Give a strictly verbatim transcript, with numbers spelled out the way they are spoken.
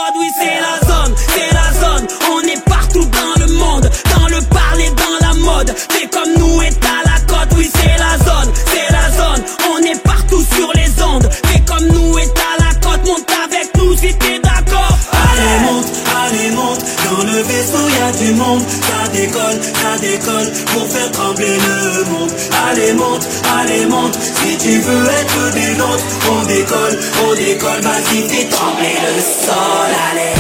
code, oui c'est la zone, c'est la zone. On est partout dans le monde, dans le parler, dans la mode. Fais comme nous et t'as la cote, oui c'est la zone, c'est la zone. On est partout sur les ondes. Fais comme nous et t'as la cote, monte avec nous si t'es d'accord. Allez monte, allez monte, dans le vaisseau y'a du monde. Ça décolle, ça décolle, pour faire trembler le monde. Allez monte, allez monte, si tu veux être des nôtres. On décolle, on décolle, vas-y fais trembler le sol, allez.